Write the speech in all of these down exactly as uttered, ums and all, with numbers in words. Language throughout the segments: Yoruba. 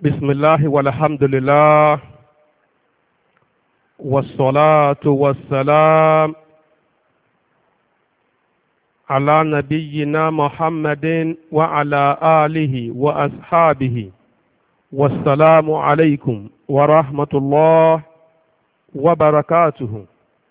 بسم الله والحمد لله والصلاة والسلام على نبينا محمد وعلى آله وأصحابه والسلام عليكم ورحمة الله وبركاته.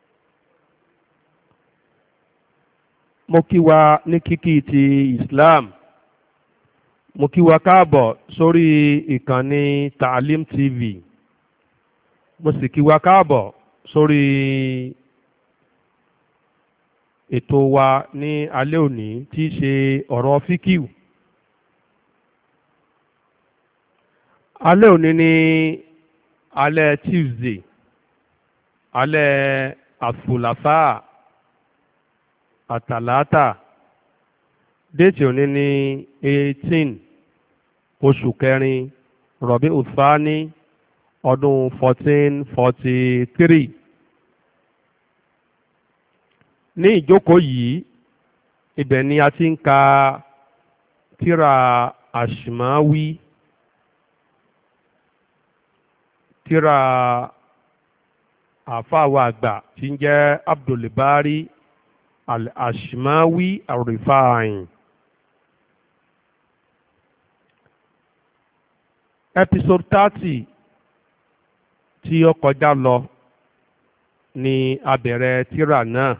Mo kí wa ní kíkí ti Islam. Mo kí wa káàbọ̀ sórí ìkànnì Taalim T V. Mo sì kí wa káàbọ̀ sórí ètò wa ní alẹ́ òní tí í ṣe ọ̀rọ̀ fíkìú. Alẹ́ òní ní alẹ́ Tuesday, alẹ́ àfùlàfà àtàlátà. Déètì òní ní eighteen oṣù kẹrin rọ̀bí ùsáni ọdún fourteen forty three. Ní ìjókòó yìí, ibẹ̀ ni a ti ń ka tírà Ashmawi, tírà àfáàwọ̀ àgbà tí ń jẹ́ Abdulbari al-Ashmawi al-Rifai. Episode thirty tí ó kọjá lọ ni a bẹ̀rẹ̀ tírà náà.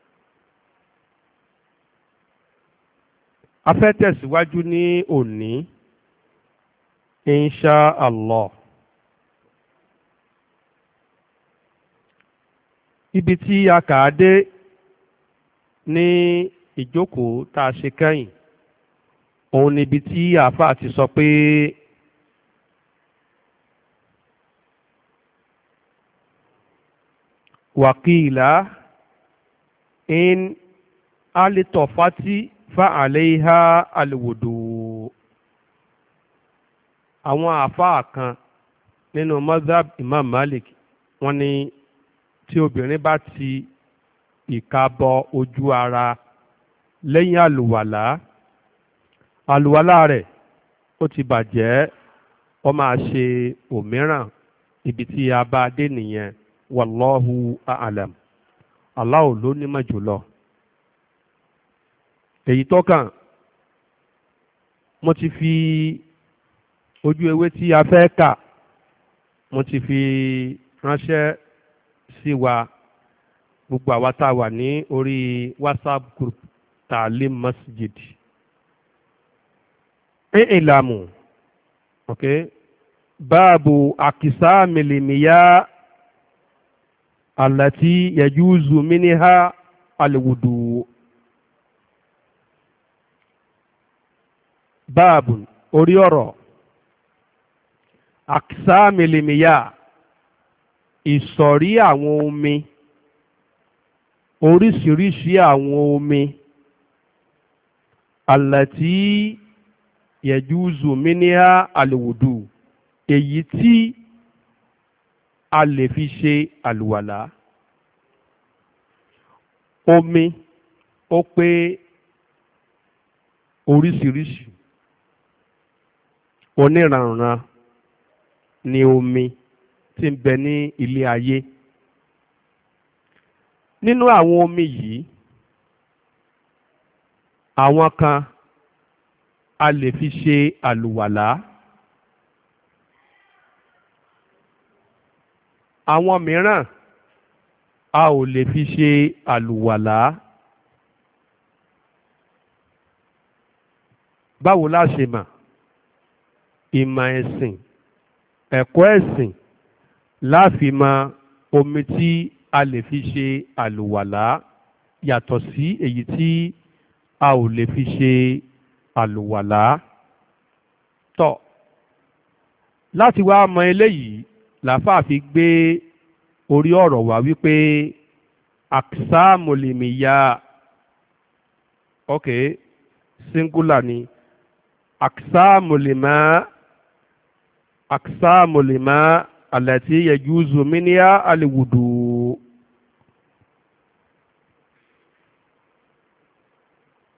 A fẹ́ tẹ̀síwájú ní òní, insha Allah. Ibi tí a kà á dé ní ìjókòó tá a ṣe kẹ́yìn, òun níbi tí àáfàá ti sọ pé wàkìlá in alitọ̀fátì fa àléhà àlùwòdò. Àwọn àáfàá kan nínú mazhab Imam Malik wọ́n ní tí obìnrin bá ti ìka bọ ojú ara lẹ́yìn àlùwàlá, àlùwàlá rẹ̀ ó ti bàjẹ́, ó máa ṣe òmíràn. Ibi tí a bá dé nìyẹn. Wallahu a'lam. Allah ló nímọ̀ jùlọ. Èyí tó kàn, mo ti fi ojú ewé tí a fẹ́ kà, mo ti fi ránṣẹ́ sí wa gbogbo àwa tá a wà ní orí WhatsApp group Taalim Masjid. Ìlàmù, ok, báàbù àkìsáàmìlì mìíyá àlàtí yajuzu mínìhá alwudu. Báàbù orí ọ̀rọ̀ àkìsáàmìlì mìíyá, ìsọ̀rí àwọn omi, oríṣiríṣi àwọn omi, àlàtí yajuzu mínìhá alwudu, èyí tí a lè fi ṣe àlùwàlá. Omi ó pé oríṣiríṣi, oníranran ni omi tí ń bẹ ní ilé ayé. Nínú àwọn omi yìí, àwọn kan a lè fi ṣe àlùwàlá, àwọn mìíràn a ò lè fi ṣe àlùwàlá. Báwo la ṣe mọ̀? Ìmọ̀ ẹ̀sìn, ẹ̀kọ́ ẹ̀sìn la fi mọ̀ omi tí a lè fi ṣe àlùwàlá yàtọ̀ sí èyí tí a ò lè fi ṣe àlùwàlá. Tọ́, láti wá mọ̀ eléyìí làáfàá fi gbé orí ọ̀rọ̀ wá wípé aksamulimiya, ok, singular ni, aksamulima, aksamulima alati yajuzu miniya aliwudu.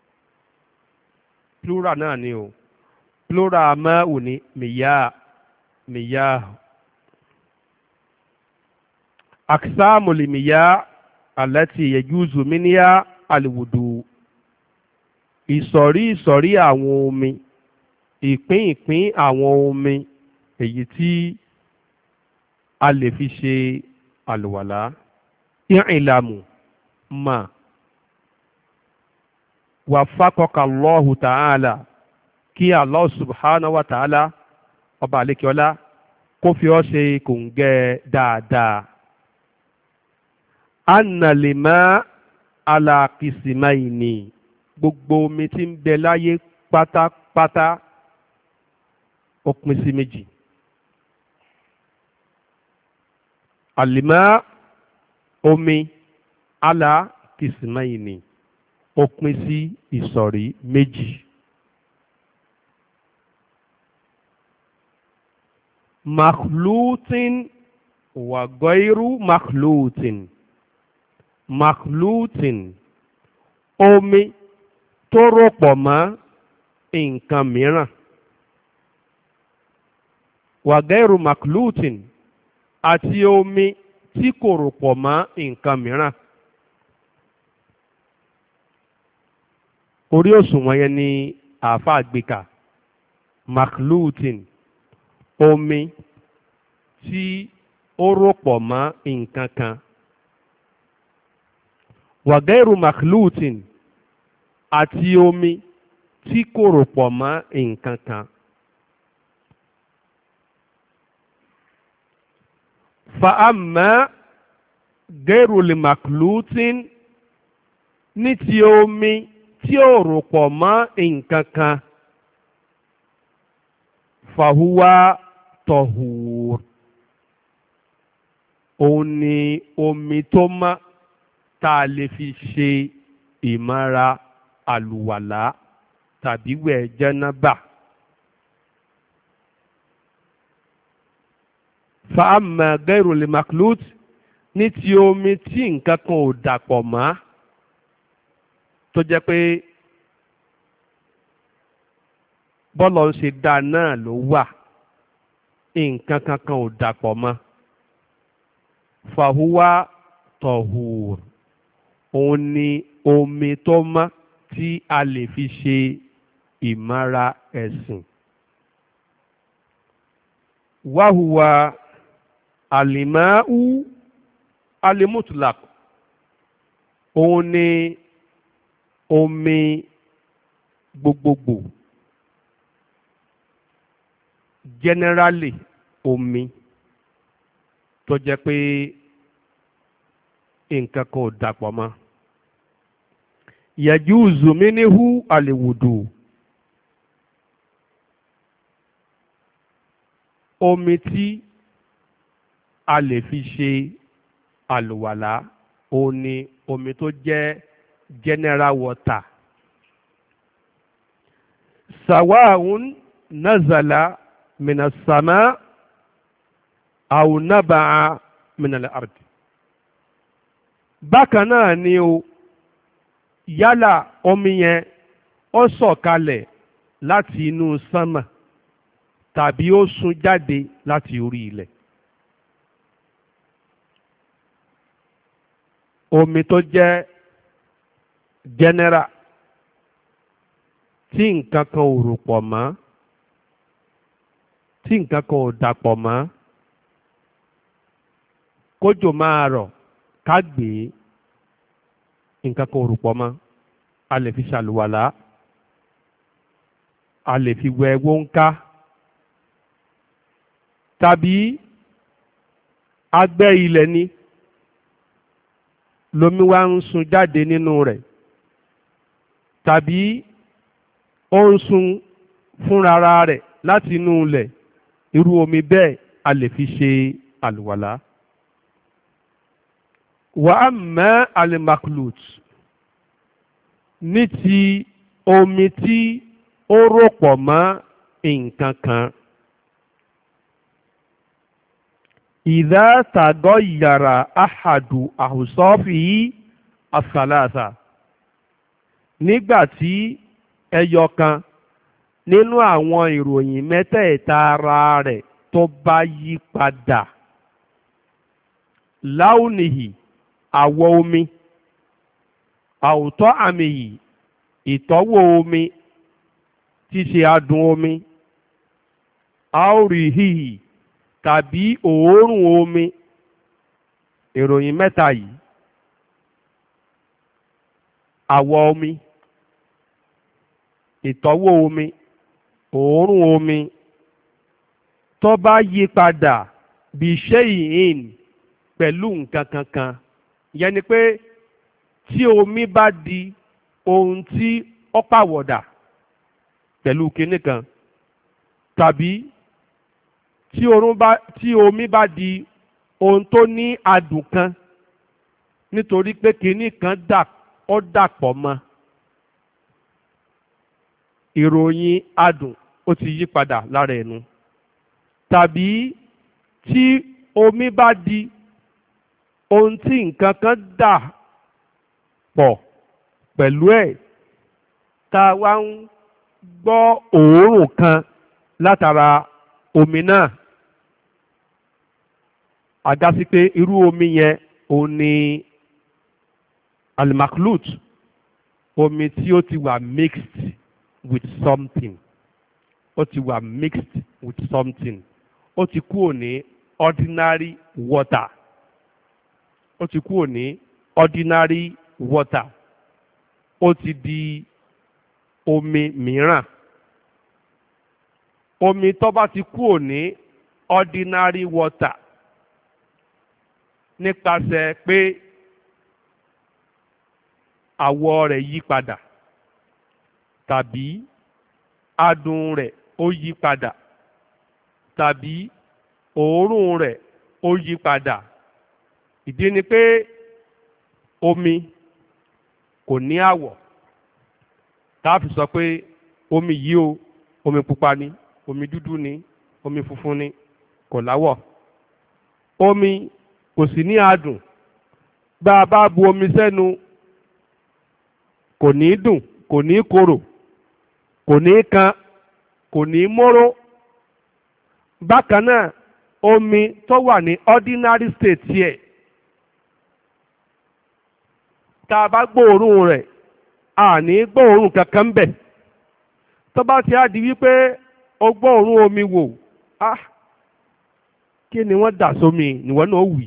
Plural náà ni o. Plural máa ò ní mìyá, miyah. Aqsamul miyah allati yajuzu minha al-wudu. Ìsọ̀rí ìsọ̀rí àwọn omi, ìpín ìpín àwọn omi èyí tí a lè fi ṣe àlùwàlá. I'lamu ma wafaqaka Allahu ta'ala, kí Allah subhanahu wa ta'ala ọba àlékiọlá kó fi ọ́ ṣe kòǹgẹ́ dáadáa. Anna lima ala qismaini, gbogbo omi tí ń bẹ láyé pátápátá ó pín sí méjì. Àlìmá omi ala qismaini ó pín sí ìsọ̀rí méjì. Makhlutin wa ghayru makhlutin. Makhlutin, omi tó rọ̀pọ̀ mọ́ nǹkan mìíràn. Wa ghayru makhlutin, àti omi tí kò rọ̀pọ̀ mọ́ nǹkan mìíràn. Orí òṣùwọ̀n yẹn ni àáfàá gbéka. Makhlutin, omi tí ó rọ̀pọ̀ mọ́ nǹkan kan. Wa ghayru makhlutin, àti omi tí kò rọ̀pọ̀ mọ́ nǹkan kan. Fa amma ghayru li makhlutin, ní ti omi tí ò rọ̀pọ̀ mọ́ nǹkan kan. Fahuwa tahur, òun ni omi tó mọ́ tá a lè fi ṣe ìmára àlùwàlá tàbí wẹ̀ jánábà. Fa amma ghayru li makhlut, ní ti omi tí nǹkan kan ò dàpọ̀ mọ́, tó jẹ́ pé bọ́lọ̀ ń ṣe dá náà ló wà, nǹkan kankan ò dàpọ̀ mọ́. Fahuwa tahur, òun ni omi tó mọ́ tí a lè fi ṣe ìmára ẹ̀sìn. Wahuwa alimau alimutlaq, òun ni omi gbogbogbò, generally omi tó jẹ́ pé nǹkan kan ò dàpọ̀ mọ́. Yajuzu minhu al-wudu, omi tí a lè fi ṣe àlùwàlá òun ni omi tó jẹ́ general water. Sawa'un nazala minas sama aw naba'a minal ard. Bákan náà ni o, yálà omi yẹn ó sọ̀kalẹ̀ láti inú sánmà tàbí ó sun jáde láti orí ilẹ̀. Omi tó jẹ́ general, tí nǹkan kan ò rò pọ̀ mọ́, tí nǹkan kan ò dàpọ̀ mọ́, kójò máa rọ̀ ká gbé nǹkan kan ò rò pọ̀ mọ́, a lè fi ṣàlùwàlá, a lè fi wẹ wọ́nká, tàbí agbẹ́ ilẹ̀ ni lomi wá ń sun jáde nínú rẹ̀, tàbí ó ń sun fúnrara rẹ̀ láti inú ilẹ̀, irú omi bẹ́ẹ̀ a lè fi ṣe àlùwàlá. Wa amma al-makhlut, ní ti omi tí ó rọ̀pọ̀ mọ́ nǹkan kan. Idha tagayyara ahadu awsafihi as-salasa, nígbà tí ẹyọ kan nínú àwọn ìròyìn mẹ́tẹ̀ẹ̀ta ara rẹ̀ tó bá yí padà láwùnìhì àwọ̀ omi àwùtọ́ àmì yìí ìtọ́wò omi tí ṣe adùn omi àórìhìhì tàbí òórùn omi. Ìròyìn mẹ́ta yìí, àwọ̀ omi, ìtọ́wò omi, òórùn omi, tó bá yí padà bí shay'in pẹ̀lú nǹkan kankan, ìyẹn ni pé tí omi bá di ohun tí ó pàwọ̀dà pẹ̀lú kinní kan, tàbí tí orun bá tí omi bá di ohun tó ní adùn kan nítorí pé kinní kan dà ó dàpọ̀ mọ́, ìròyìn adùn ó ti yí padà lára ẹnu. Tàbí tí omi bá di ohun tí nǹkan kan dà pọ̀ pẹ̀lú ẹ̀, tá a wá ń gbọ́ òórùn kan látara omi náà, àgásí pé irú omi yẹn òun ni alimaklut, omi tí ó ti wà mixed with something, ó ti wà mixed with something, ó ti kúrò ní ordinary water, ó ti kúrò ní ordinary water, ó ti di omi mìíràn. Omi tó bá ti kúrò ní ordinary water nípasẹ̀ pé àwọ̀ rẹ̀ yí padà tàbí adùn rẹ̀ ó yí padà tàbí òórùn rẹ̀ ó yí padà. Ìdí ni pé omi kò ní àwọ̀ tá a fi sọ pé omi yìí o omi pupa ni, omi dúdú ni, omi funfun ni, kò láwọ̀. Omi kò sì ní adùn. Bá a bá bu omi sẹ́nu kò ní dùn, kò ní korò, kò ní kan, kò ní móró. Bákan náà omi tó wà ní ordinary state yẹ, tá a bá gbóòórùn rẹ̀ a ní gbóòórùn kankan bẹ̀. Tó bá ti á di wípé o gbóòórùn omi wò, ah kí ni wọ́n dà sómi níwọ̀n náà wì.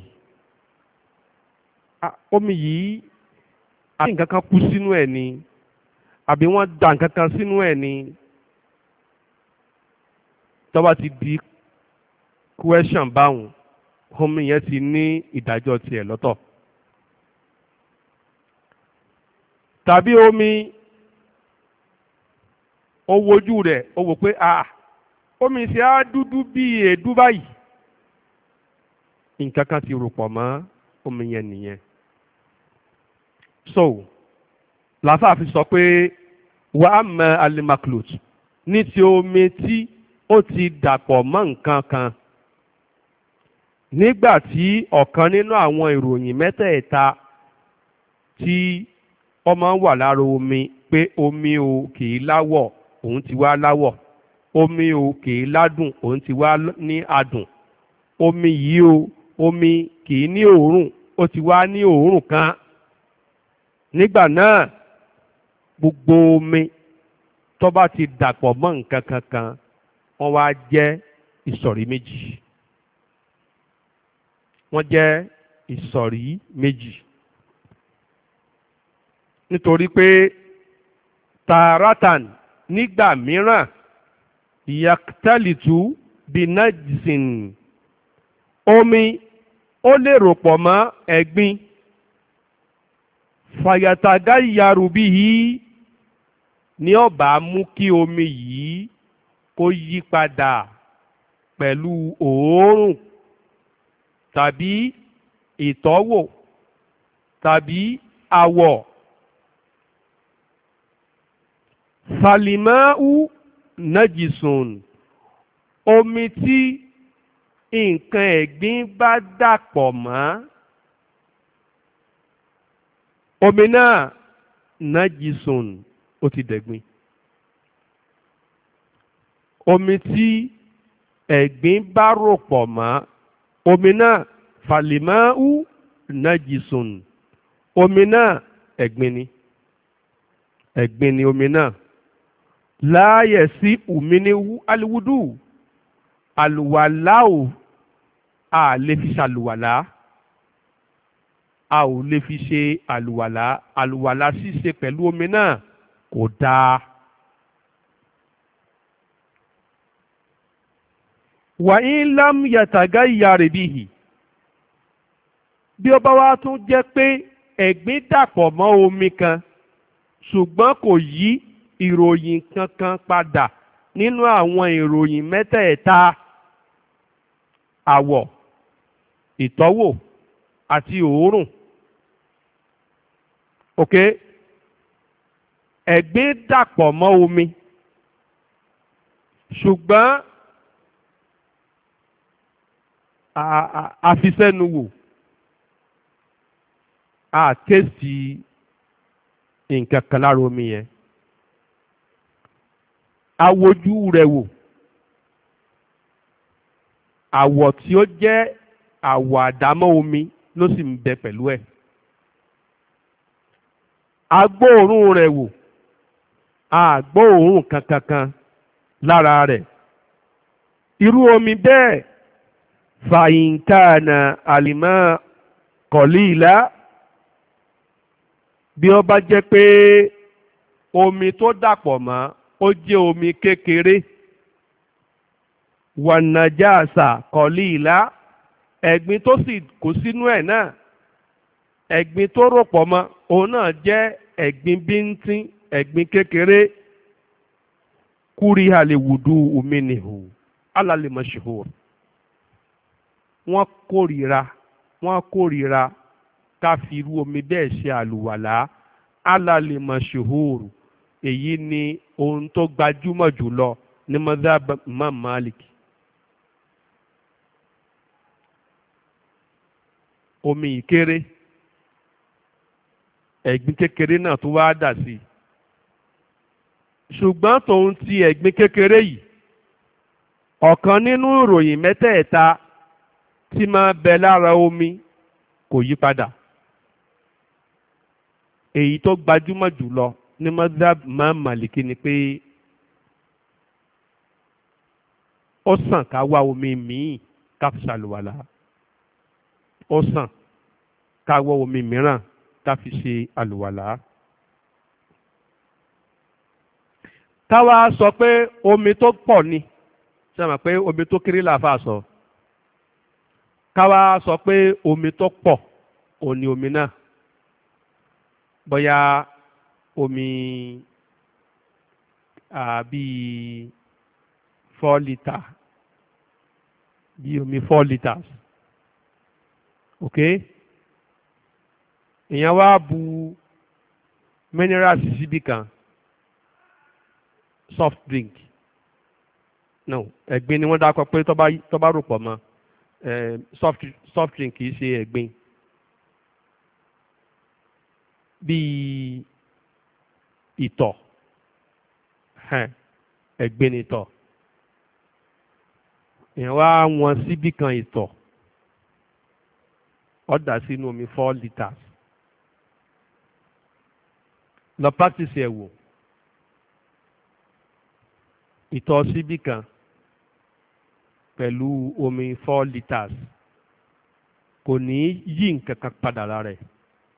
Ah, omi yìí àti nǹkan kan kú sínú ẹ̀ ni àbí wọ́n dà nǹkan kan sínú ẹ̀ ni. Tó bá ti di question báwọn, omi yẹn ti ní ìdájọ́ tiẹ̀ lọ́tọ̀. Tàbí omi ó wojú rẹ̀ ó wò pé ah omi ṣe á dúdú bí èédú báyìí, nǹkan kan ti rò pọ̀ mọ́ omi yẹn nìyẹn. So làáfàá fi sọ pé wà á mọ alimaklut ní ti omi tí ó ti dàpọ̀ mọ́ nǹkan kan nígbà tí ọ̀kan nínú àwọn ìròyìn mẹ́tẹ̀ẹ̀ta tí ọmọ wà lára omi, pé omi ò kìí láwọ̀ òun ti wá láwọ̀, omi ò kìí ládùn òun ti wá ní adùn, omi yìí o omi kìí ní òórùn ó ti wá ní òórùn kan. Nígbà náà gbogbo omi tó bá ti dàpọ̀ mọ́ nǹkan kankan wọ́n wá jẹ́ ìsọ̀rí méjì. Wọ́n jẹ́ ìsọ̀rí méjì. Nítorí pé tààràtàn nígbà mìíràn yaktalitu binajisin, omi ó lè rò pọ̀ mọ́ ẹ̀gbin, fàyàtàgá yarubi yìí ni ó bá mú kí omi yìí kó yí padà pẹ̀lú òórùn tàbí ìtọ́wò tàbí àwọ̀. Falimau najisun, omi tí nǹkan ẹ̀gbin bá dàpọ̀ mọ́, omi náà najisun ó ti dẹ̀gbin. Omi tí ẹ̀gbin bá rò pọ̀ mọ́ omi náà fàlìmáú najisun, omi náà ẹ̀gbin ni ẹ̀gbin ni omi náà. láàyè sí ùmíníwú aliwudu, àlùwàlá ò a lè fi ṣàlùwàlá a ò lè fi ṣe àlùwàlá àlùwàlá ṣíṣe pẹ̀lú omi náà kò dáa. wà ń lám yàtàgá ìyá rẹ̀ bíhì, bí ó bá wá tún jẹ́ pé ẹ̀gbin dàpọ̀ mọ́ omi kan ṣùgbọ́n kò yí ìròyìn kankan padà nínú àwọn ìròyìn mẹ́tẹ̀ẹ̀ta àwọ̀, ìtọ́wò àti òórùn. ok ẹ̀gbin dàpọ̀ mọ́ omi ṣùgbọ́n àfisẹ́nuwò a tẹ́sì nǹkan kan lára omi yẹn, awojú rẹ̀ wò, àwọ̀ tí ó jẹ́ àwọ̀ àdámọ́ omi ló sì ń bẹ pẹ̀lú ẹ̀, agbóòórùn rẹ̀ wò, àgbóòórùn kankankan lára rẹ̀. irú omi bẹ́ẹ̀ fàyínkàna àlìmọ́ kọ̀líìlá, bí ó bá jẹ́ pé omi tó dàpọ̀ mọ́ ó jẹ́ omi kékeré, wànàjáàsà kọ̀líìlá, ẹ̀gbin tó sì kó sínú ẹ̀ náà, ẹ̀gbin tó rò pọ̀ mọ́ òun náà jẹ́ ẹ̀gbin bíntín, ẹ̀gbin kékeré, kúríhà lè wùdú omi nìhù alálẹ̀ mọ̀ṣúhùr. wọ́n kórìíra wọ́n kórìíra ká fi irú omi bẹ́ẹ̀ ṣe àlùwàlá alálẹ̀ mọ̀ṣúhùr. èyí ni ohun tó gbajúmọ̀ jùlọ ní mazhab Imam Malik. omi ìkéré, ẹ̀gbin kékeré náà tó wá dà sí i, ṣùgbọ́n tòun ti ẹ̀gbin kékeré yìí, ọ̀kan nínú ìròyìn mẹ́tẹ̀ẹ̀ta tí máa bẹ lára omi kò yí padà. èyí tó gbajúmọ̀ jùlọ ní mazhab Imam Maliki ni pé ó sàn ká wá omi míì ká fi ṣàlùwàlá, ó sàn ká wá omi mìíràn ká fi ṣe àlùwàlá. káwa sọ pé omi tó pọ̀ ni, ṣe mọ̀ pé omi tó kéré làáfà sọ, káwa sọ pé omi tó pọ̀ ò ní omi náà, bóyá omi bíi four litre bíi omi four litres, ok èèyàn wá bu minerals síbí kan, soft drink no ẹ̀gbin ni wọ́n dákọ pé tó bá tó bá rò pọ̀ mọ́ soft soft drink kì í ṣe ẹ̀gbin, bíi ìtọ̀ ẹ̀gbin ni ìtọ̀, èèyàn wá wọn síbí kan ìtọ̀ ó dà sínú omi four litres, lọ practice ẹ̀ wò. ìtọ̀ síbí kan pẹ̀lú omi four litres kò ní yí nǹkan kan padà lára ẹ̀.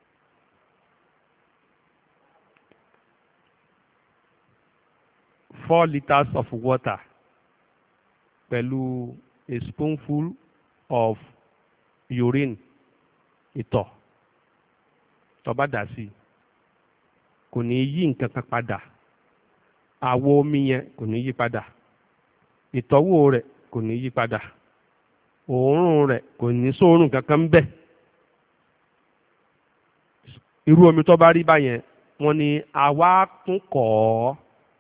four litres of water pẹ̀lú a spoonful of urine, ìtọ̀ tó bá dà sí kò ní yí nǹkan kan padà, àwọ̀ omi yẹn kò ní yí padà, ìtọ́wò rẹ̀ kò ní yí padà, òórùn rẹ̀ kò ní sóòórùn kankan bẹ́ẹ̀. irú omi tó bá rí báyẹn wọ́n ní àwa tún kọ̀ ọ́,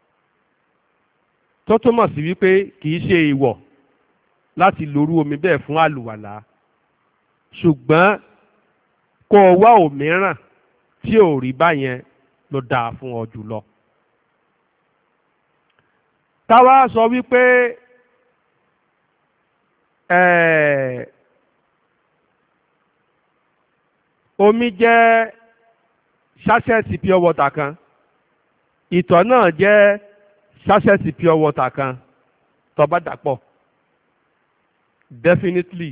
tó túmọ̀ sí wípé kì í ṣe ìwọ̀ láti lorú omi bẹ́ẹ̀ fún àlùwàlá, ṣùgbọ́n kó o wá òmíràn tí ò rí báyẹn ló dáa fún ọ jùlọ. táwa sọ wípé eh, omi jẹ́ ṣáṣẹ́ẹ̀tì pure water kan, ìtọ̀ náà jẹ́ ṣáṣẹ́ẹ̀tì pure water kan, tó bá dàpọ̀ definitely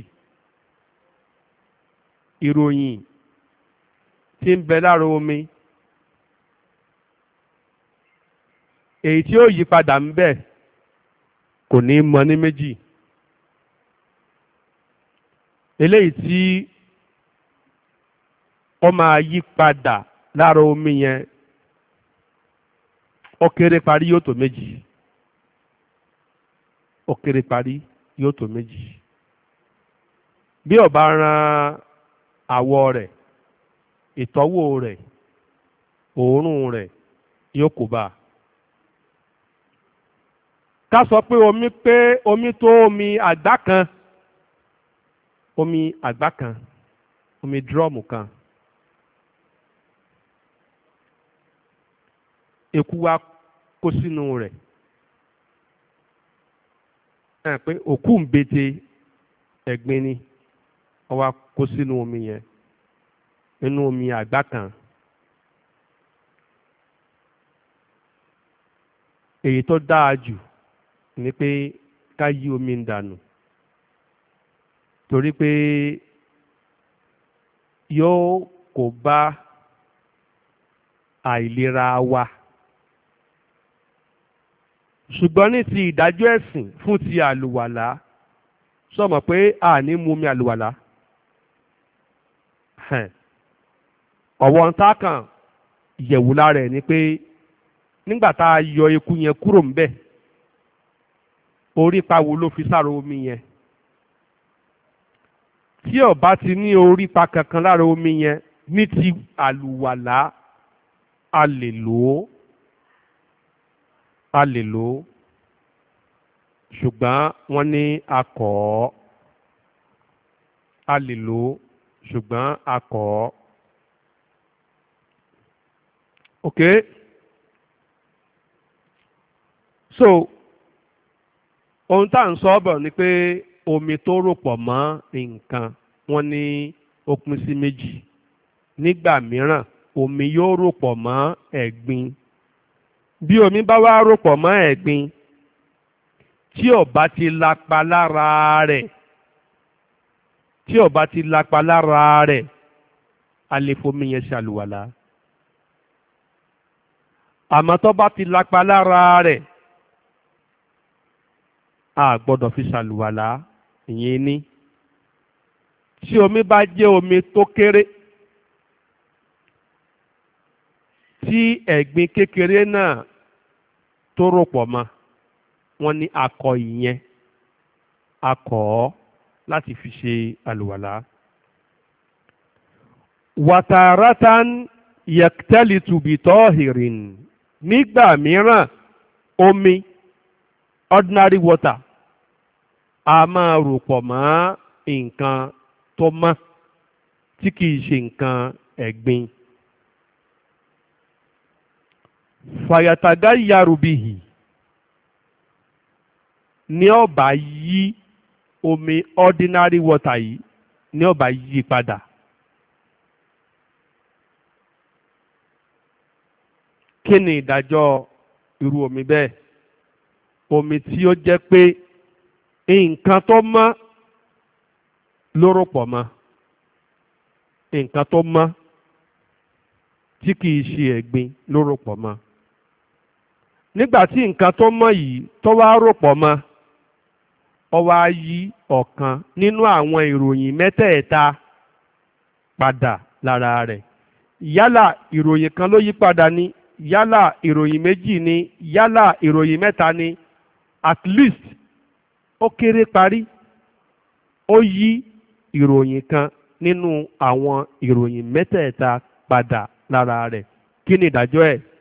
ìròyìn tí ń bẹ lára omi èyí tí ó yí padà ń bẹ kò ní mọ ní méjì. Eléyìí tí ó máa yí padà lára omi yẹn ó kéré parí yóò tó méjì ó kéré parí yóò tó méjì. Bí ó bá ran àwọ̀ rẹ̀, ìtọ́wò rẹ̀, òórùn rẹ̀ yóò kó bá a. Ká sọ pé omi pé omi tó omi àgbá kan omi àgbá kan omi dírọ́ọ̀mù kan, eku wá kó sínú rẹ̀, ẹ pé òkú ń bete ẹ̀gbin ni ó wá kó sínú omi yẹn nínú omi àgbá kan. Èyí tó dáa jù ni pé ká yí omi ń dànù, torí pé yóò kó bá àìlera wa. Ṣùgbọ́n ní ti ìdájọ́ ẹ̀sìn fún ti àlùwàlá, sọ̀mọ̀ pé a ní mu omi àlùwàlá. Ọ̀wọ́n tá kàn yẹ̀wò lára ẹ̀ ni pé nígbà tá a yọ eku yẹn kúrò ń bẹ̀, orí pa wo ló fi sára omi yẹn? Tí ó bá ti ní orí pa kankan lára omi yẹn ní ti àlùwàlá, a lè lò ó a lè lò ó ṣùgbọ́n wọ́n ní a kọ̀ ọ́. A lè lò ó ṣùgbọ́n a kọ̀ ọ́. Ok, so ohun tá à ń sọ bọ̀ ni pé omi tó rò pọ̀ mọ́ nǹkan wọ́n ní ó pín sí méjì. Nígbà mìíràn omi yóò rò pọ̀ mọ́ ẹ̀gbin. Bí omi bá wá rò pọ̀ mọ́ ẹ̀gbin tí ó bá ti lapa lára rẹ̀ tí ó bá ti lapa lára rẹ̀ a lè fomi yẹn ṣàlùwàlá. Àmọ́ tó bá ti lapa lára rẹ̀ a gbọ́dọ̀ fi ṣàlùwàlá. Ìyẹn ní tí omi bá jẹ́ omi tó kéré tí ẹ̀gbin kékeré náà tó rò pọ̀ mọ́, wọ́n ní akọ ìyẹn akọ ọ́ láti fi ṣe àlùwàlá. Wàtàrátán yaktalitu bitọ́hìrìn, nígbà mìíràn omi ordinary water a máa rò pọ̀ mọ́ nǹkan tó mọ́ tí kìí ṣe nǹkan ẹ̀gbin. Fàyàtàgá yarubihi ní ó bá yí omi ordinary water yìí ní ó bá yí padà. Kí ni ìdájọ́ irú omi bẹ́ẹ̀? Omi tí ó jẹ́ pé nǹkan tó mọ́ ló rò pọ̀ mọ́, nǹkan tó mọ́ tí kìí ṣe ẹ̀gbin ló rò pọ̀ mọ́. Nígbà tí nǹkan tó mọ́ yìí tó wá rò pọ̀ mọ́, ó wá yí ọ̀kan nínú àwọn ìròyìn mẹ́tẹ̀ẹ̀ta padà lára rẹ̀. Yálà ìròyìn kan ló yí padà ni, yálà ìròyìn méjì ni, yálà ìròyìn mẹ́ta ni, at least ó kéré parí ó yí ìròyìn kan nínú àwọn ìròyìn mẹ́tẹ̀ẹ̀ta padà lára rẹ̀. Kí ni ìdájọ́ ẹ̀?